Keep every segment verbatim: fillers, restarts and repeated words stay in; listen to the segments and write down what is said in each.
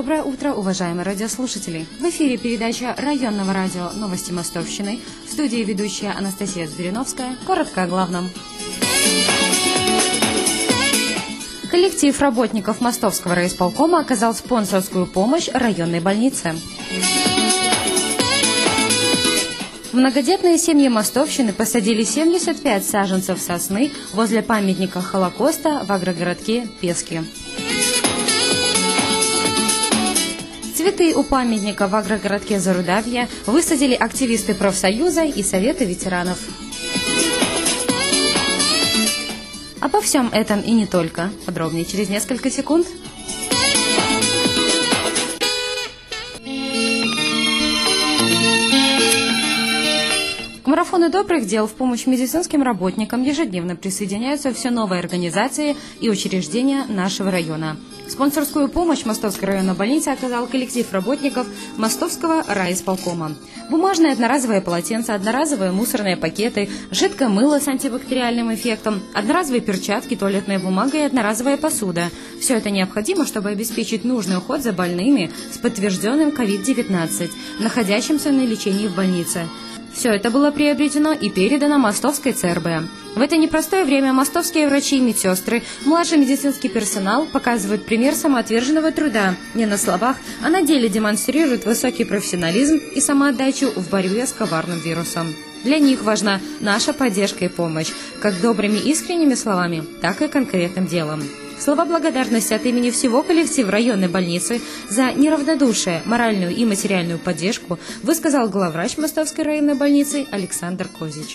Доброе утро, уважаемые радиослушатели! В эфире передача районного радио «Новости Мостовщины». В студии ведущая Анастасия Звериновская. Коротко о главном. Коллектив работников Мостовского райисполкома оказал спонсорскую помощь районной больнице. Многодетные семьи Мостовщины посадили семьдесят пять саженцев сосны возле памятника Холокоста в агрогородке Пески. Цветы у памятника в агрогородке Зарудавье высадили активисты профсоюза и Совета ветеранов. Обо всем этом и не только. Подробнее через несколько секунд. К марафону добрых дел в помощь медицинским работникам ежедневно присоединяются все новые организации и учреждения нашего района. Спонсорскую помощь Мостовской районной больнице оказал коллектив работников Мостовского райисполкома. Бумажные одноразовые полотенца, одноразовые мусорные пакеты, жидкое мыло с антибактериальным эффектом, одноразовые перчатки, туалетная бумага и одноразовая посуда. Все это необходимо, чтобы обеспечить нужный уход за больными с подтвержденным ковид девятнадцать, находящимся на лечении в больнице. Все это было приобретено и передано Мостовской ЦРБ. В это непростое время мостовские врачи и медсестры, младший медицинский персонал показывают пример самоотверженного труда. Не на словах, а на деле демонстрируют высокий профессионализм и самоотдачу в борьбе с коварным вирусом. Для них важна наша поддержка и помощь, как добрыми искренними словами, так и конкретным делом. Слова благодарности от имени всего коллектива районной больницы за неравнодушие, моральную и материальную поддержку высказал главврач Мостовской районной больницы Александр Козич.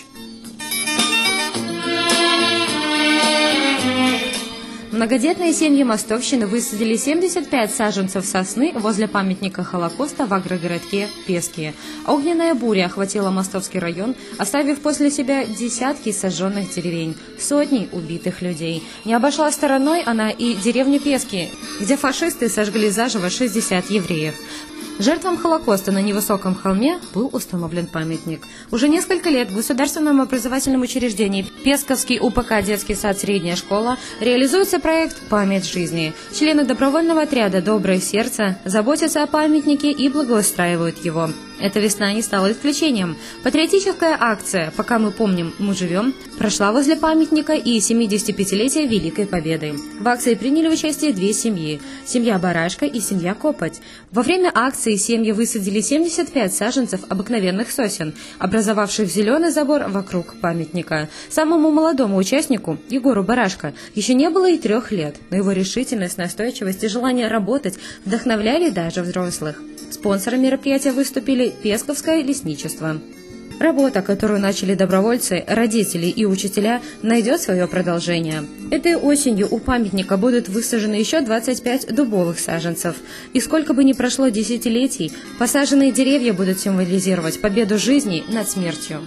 Многодетные семьи Мостовщины высадили семьдесят пять саженцев сосны возле памятника Холокоста в агрогородке Пески. Огненная буря охватила Мостовский район, оставив после себя десятки сожженных деревень, сотни убитых людей. Не обошла стороной она и деревню Пески, где фашисты сожгли заживо шестьдесят евреев. Жертвам Холокоста на невысоком холме был установлен памятник. Уже несколько лет в государственном образовательном учреждении Песковский УПК «Детский сад. Средняя школа» реализуется проект «Память жизни». Члены добровольного отряда «Доброе сердце» заботятся о памятнике и благоустраивают его. Эта весна не стала исключением. Патриотическая акция «Пока мы помним, мы живем» прошла возле памятника и семидесятипятилетия Великой Победы. В акции приняли участие две семьи – семья Барашка и семья Копоть. Во время акции семьи высадили семьдесят пять саженцев обыкновенных сосен, образовавших зеленый забор вокруг памятника. Самому молодому участнику, Егору Барашка, еще не было и трех лет, но его решительность, настойчивость и желание работать вдохновляли даже взрослых. Спонсором мероприятия выступили Песковское лесничество. Работа, которую начали добровольцы, родители и учителя, найдет свое продолжение. Этой осенью у памятника будут высажены еще двадцать пять дубовых саженцев. И сколько бы ни прошло десятилетий, посаженные деревья будут символизировать победу жизни над смертью.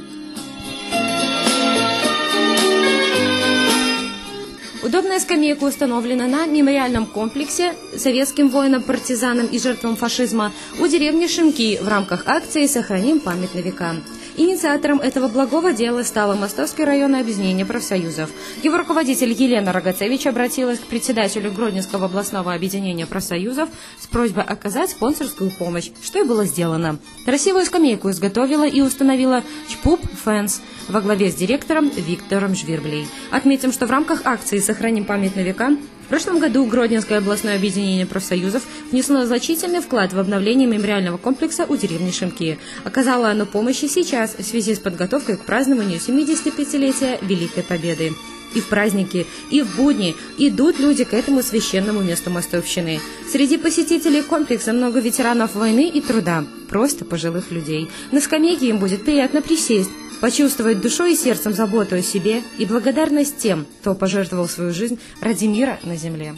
Удобная скамейка установлена на мемориальном комплексе советским воинам-партизанам и жертвам фашизма у деревни Шимки в рамках акции «Сохраним память на века». Инициатором этого благого дела стало Мостовское районное объединение профсоюзов. Его руководитель Елена Рогацевич обратилась к председателю Гродненского областного объединения профсоюзов с просьбой оказать спонсорскую помощь, что и было сделано. Красивую скамейку изготовила и установила ЧПУП «Фэнс» во главе с директором Виктором Жвирблей. Отметим, что в рамках акции «Сохраним память на века» в прошлом году Гродненское областное объединение профсоюзов внесло значительный вклад в обновление мемориального комплекса у деревни Шимки. Оказало оно помощь и сейчас в связи с подготовкой к празднованию семидесятипятилетия Великой Победы. И в праздники, и в будни идут люди к этому священному месту Мостовщины. Среди посетителей комплекса много ветеранов войны и труда, просто пожилых людей. На скамейке им будет приятно присесть, почувствовать душой и сердцем заботу о себе и благодарность тем, кто пожертвовал свою жизнь ради мира на земле.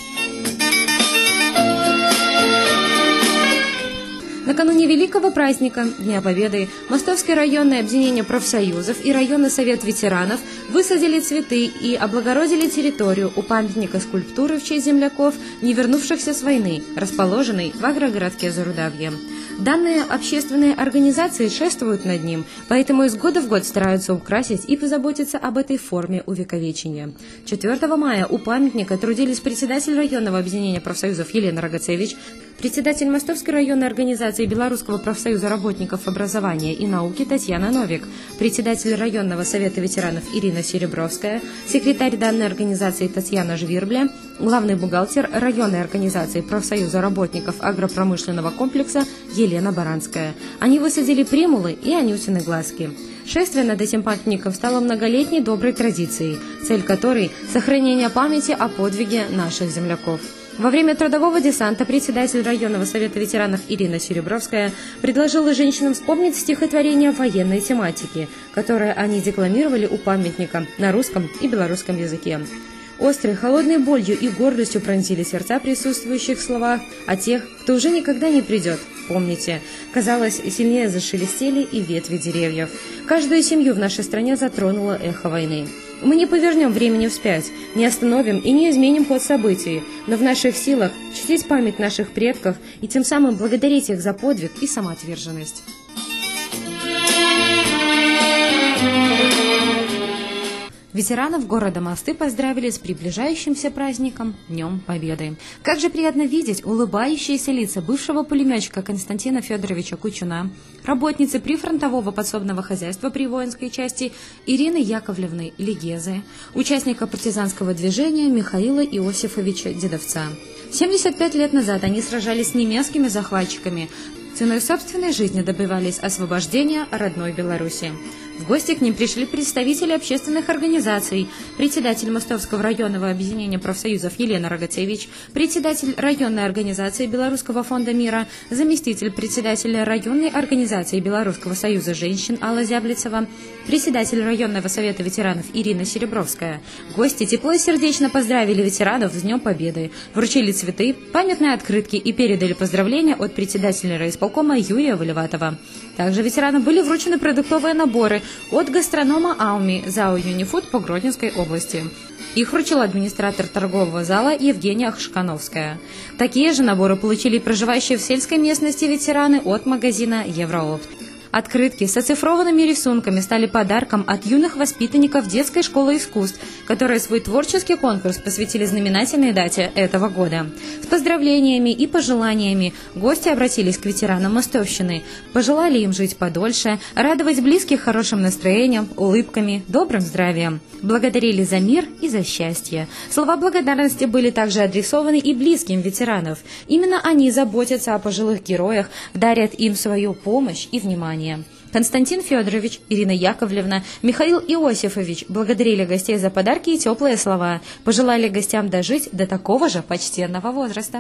Накануне великого праздника Дня Победы Мостовское районное объединение профсоюзов и районный совет ветеранов высадили цветы и облагородили территорию у памятника скульптуры в честь земляков, не вернувшихся с войны, расположенной в агрогородке Зарудавье. Данные общественные организации шествуют над ним, поэтому из года в год стараются украсить и позаботиться об этой форме увековечения. четвёртого мая у памятника трудились председатель районного объединения профсоюзов Елена Рогацевич, председатель Мостовской районной организации Белорусского профсоюза работников образования и науки Татьяна Новик, председатель районного совета ветеранов Ирина Серебровская, секретарь данной организации Татьяна Жвирбля, главный бухгалтер районной организации профсоюза работников агропромышленного комплекса Елена Баранская. Они высадили примулы и анютины глазки. Шествие над этим памятником стало многолетней доброй традицией, цель которой – сохранение памяти о подвиге наших земляков. Во время трудового десанта председатель районного совета ветеранов Ирина Серебровская предложила женщинам вспомнить стихотворение военной тематики, которое они декламировали у памятника на русском и белорусском языке. Острой, холодной болью и гордостью пронзили сердца присутствующих слова о тех, кто уже никогда не придет. Помните, казалось, сильнее зашелестели и ветви деревьев. Каждую семью в нашей стране затронуло эхо войны. Мы не повернем времени вспять, не остановим и не изменим ход событий, но в наших силах чтить память наших предков и тем самым благодарить их за подвиг и самоотверженность. Ветеранов города Мосты поздравили с приближающимся праздником Днем Победы. Как же приятно видеть улыбающиеся лица бывшего пулеметчика Константина Федоровича Кучуна, работницы прифронтового подсобного хозяйства при воинской части Ирины Яковлевны Легезы, участника партизанского движения Михаила Иосифовича Дедовца. семьдесят пять лет назад они сражались с немецкими захватчиками, ценой собственной жизни добивались освобождения родной Беларуси. В гости к ним пришли представители общественных организаций, председатель Мостовского районного объединения профсоюзов Елена Рогацевич, председатель районной организации Белорусского фонда мира, заместитель председателя районной организации Белорусского союза женщин Алла Зяблицева, председатель районного совета ветеранов Ирина Серебровская. Гости тепло и сердечно поздравили ветеранов с Днем Победы, вручили цветы, памятные открытки и передали поздравления от председателя райисполкома Юрия Валиватова. Также ветеранам были вручены продуктовые наборы от гастронома АУМИ ЗАО «Юнифуд» по Гродненской области. Их вручил администратор торгового зала Евгения Хшкановская. Такие же наборы получили проживающие в сельской местности ветераны от магазина «Евроопт». Открытки с оцифрованными рисунками стали подарком от юных воспитанников детской школы искусств, которые свой творческий конкурс посвятили знаменательной дате этого года. С поздравлениями и пожеланиями гости обратились к ветеранам Мостовщины, пожелали им жить подольше, радовать близких хорошим настроением, улыбками, добрым здравием. Благодарили за мир и за счастье. Слова благодарности были также адресованы и близким ветеранов. Именно они заботятся о пожилых героях, дарят им свою помощь и внимание. Константин Федорович, Ирина Яковлевна, Михаил Иосифович благодарили гостей за подарки и теплые слова, пожелали гостям дожить до такого же почтенного возраста.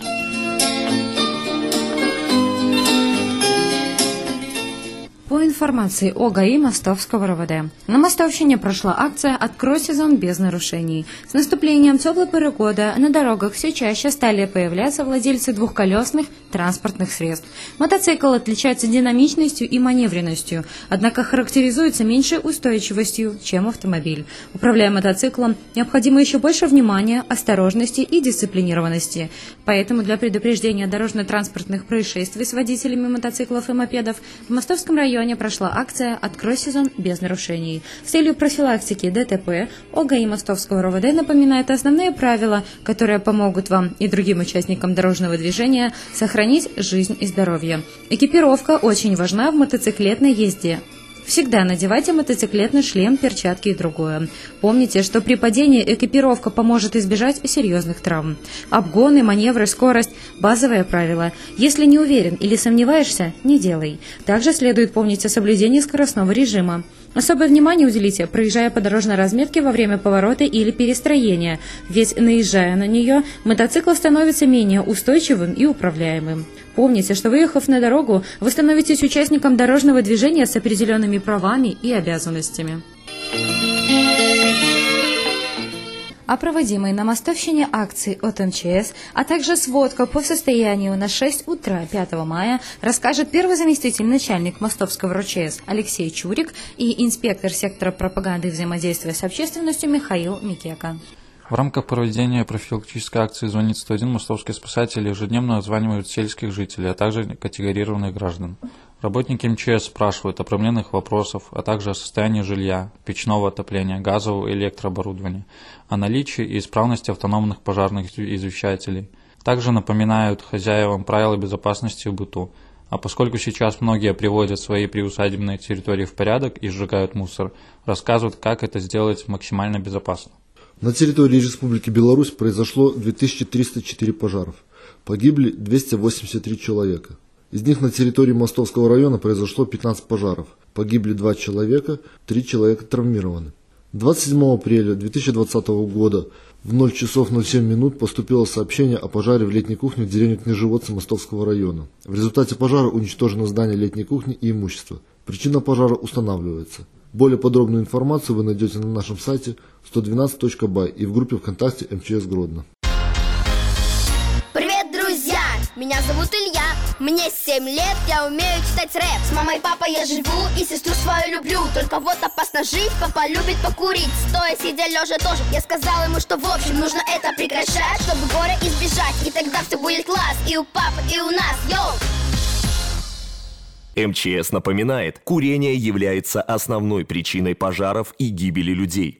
По информации о ГАИ Мостовского РОВД, на Мостовщине прошла акция «Открой сезон без нарушений». С наступлением теплой поры года на дорогах все чаще стали появляться владельцы двухколесных транспортных средств. Мотоцикл отличается динамичностью и маневренностью, однако характеризуется меньшей устойчивостью, чем автомобиль. Управляя мотоциклом, необходимо еще больше внимания, осторожности и дисциплинированности. Поэтому для предупреждения дорожно-транспортных происшествий с водителями мотоциклов и мопедов в Мостовском районе прошла акция «Открой сезон без нарушений». С целью профилактики ДТП о ГАИ Мостовского РОВД напоминает основные правила, которые помогут вам и другим участникам дорожного движения сохранить жизнь и здоровье. Экипировка очень важна в мотоциклетной езде. Всегда надевайте мотоциклетный шлем, перчатки и другое. Помните, что при падении экипировка поможет избежать серьезных травм. Обгоны, маневры, скорость – базовые правила. Если не уверен или сомневаешься, не делай. Также следует помнить о соблюдении скоростного режима. Особое внимание уделите, проезжая по дорожной разметке во время поворота или перестроения, ведь, наезжая на нее, мотоцикл становится менее устойчивым и управляемым. Помните, что выехав на дорогу, вы становитесь участником дорожного движения с определенными правами и обязанностями. О проводимой на Мостовщине акции от эм че эс, а также сводка по состоянию на шесть утра пятого мая расскажет первый заместитель начальник Мостовского эр че эс Алексей Чурик и инспектор сектора пропаганды и взаимодействия с общественностью Михаил Микека. В рамках проведения профилактической акции «Звонит сто один» мостовские спасатели ежедневно озванивают сельских жителей, а также категорированных граждан. Работники эм че эс спрашивают о проблемных вопросах, а также о состоянии жилья, печного отопления, газового и электрооборудования, о наличии и исправности автономных пожарных извещателей. Также напоминают хозяевам правила безопасности в быту. А поскольку сейчас многие приводят свои приусадебные территории в порядок и сжигают мусор, рассказывают, как это сделать максимально безопасно. На территории Республики Беларусь произошло две тысячи триста четыре пожаров. Погибли двести восемьдесят три человека. Из них на территории Мостовского района произошло пятнадцать пожаров. Погибли два человека, три человека травмированы. двадцать седьмого апреля две тысячи двадцатого года в ноль часов ноль семь минут поступило сообщение о пожаре в летней кухне в деревне Княжеводцы Мостовского района. В результате пожара уничтожено здание летней кухни и имущество. Причина пожара устанавливается. Более подробную информацию вы найдете на нашем сайте сто двенадцать точка бай и в группе ВКонтакте эм че эс Гродно. Привет, друзья! Меня зовут Илья, мне семь лет, я умею читать рэп. С мамой и папой я живу и сестру свою люблю. Только вот опасно жить, папа любит покурить. Стоя, сидя, лежа тоже. Я сказал ему, что в общем нужно это прекращать, чтобы горя избежать, и тогда все будет класс. И у папы, и у нас, йоу! эм че эс напоминает, курение является основной причиной пожаров и гибели людей.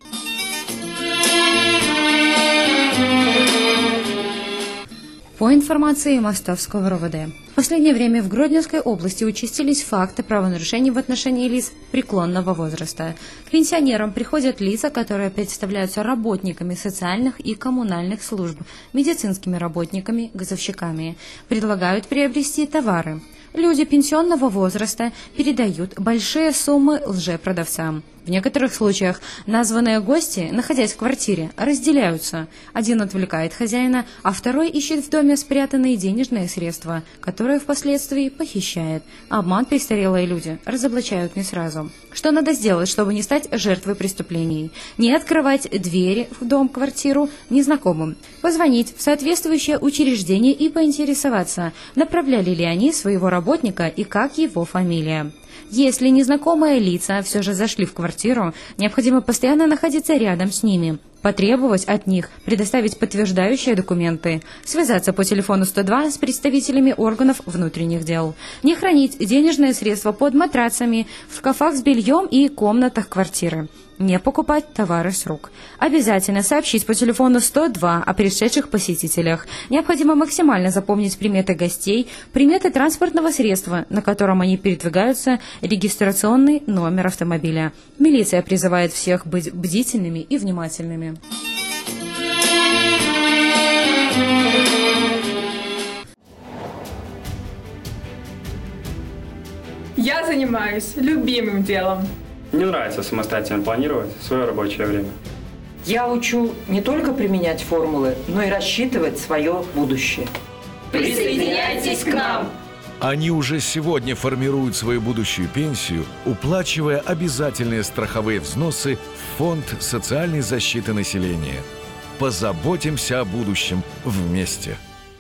По информации Мостовского эр о вэ дэ, в последнее время в Гродненской области участились факты правонарушений в отношении лиц преклонного возраста. К пенсионерам приходят лица, которые представляются работниками социальных и коммунальных служб, медицинскими работниками, газовщиками. Предлагают приобрести товары. Люди пенсионного возраста передают большие суммы лжепродавцам. В некоторых случаях названные гости, находясь в квартире, разделяются. Один отвлекает хозяина, а второй ищет в доме спрятанные денежные средства, которые впоследствии похищает. Обман престарелые люди разоблачают не сразу. Что надо сделать, чтобы не стать жертвой преступлений? Не открывать двери в дом, квартиру незнакомым. Позвонить в соответствующее учреждение и поинтересоваться, направляли ли они своего работника и как его фамилия. Если незнакомые лица все же зашли в квартиру, необходимо постоянно находиться рядом с ними, потребовать от них предоставить подтверждающие документы, связаться по телефону сто два с представителями органов внутренних дел, не хранить денежные средства под матрацами, в шкафах с бельем и комнатах квартиры, не покупать товары с рук. Обязательно сообщить по телефону сто два о пришедших посетителях. Необходимо максимально запомнить приметы гостей, приметы транспортного средства, на котором они передвигаются, регистрационный номер автомобиля. Милиция призывает всех быть бдительными и внимательными. Я занимаюсь любимым делом. Мне нравится самостоятельно планировать свое рабочее время. Я учу не только применять формулы, но и рассчитывать свое будущее. Присоединяйтесь к нам! Они уже сегодня формируют свою будущую пенсию, уплачивая обязательные страховые взносы в Фонд социальной защиты населения. Позаботимся о будущем вместе.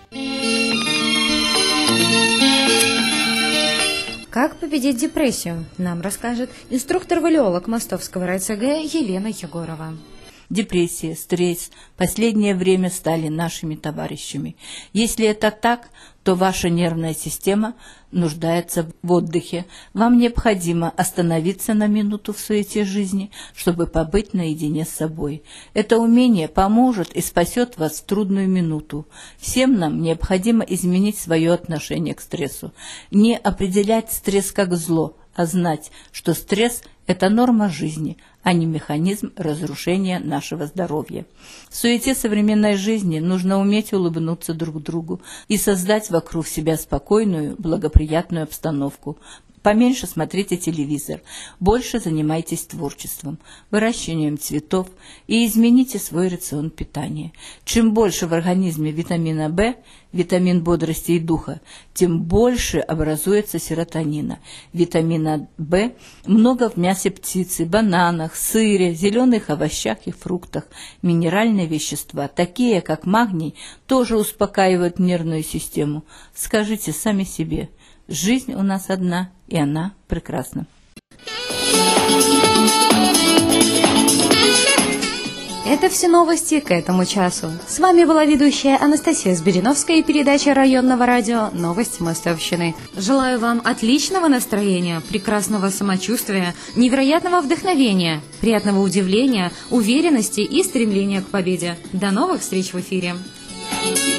Как победить депрессию, нам расскажет инструктор-валиолог Мостовского РайЦГ Елена Егорова. Депрессия, стресс в последнее время стали нашими товарищами. Если это так, то ваша нервная система нуждается в отдыхе. Вам необходимо остановиться на минуту в суете жизни, чтобы побыть наедине с собой. Это умение поможет и спасет вас в трудную минуту. Всем нам необходимо изменить свое отношение к стрессу. Не определять стресс как зло, а знать, что стресс – это норма жизни, а не механизм разрушения нашего здоровья. В суете современной жизни нужно уметь улыбнуться друг другу и создать вокруг себя спокойную, благоприятную обстановку. Поменьше смотрите телевизор, больше занимайтесь творчеством, выращиванием цветов и измените свой рацион питания. Чем больше в организме витамина В, витамин бодрости и духа, тем больше образуется серотонина. Витамина В много в мясе птицы, бананах, сыре, зеленых овощах и фруктах. Минеральные вещества, такие как магний, тоже успокаивают нервную систему. Скажите сами себе: жизнь у нас одна, и она прекрасна. Это все новости к этому часу. С вами была ведущая Анастасия Сбериновская и передача районного радио «Новости Мостовщины». Желаю вам отличного настроения, прекрасного самочувствия, невероятного вдохновения, приятного удивления, уверенности и стремления к победе. До новых встреч в эфире!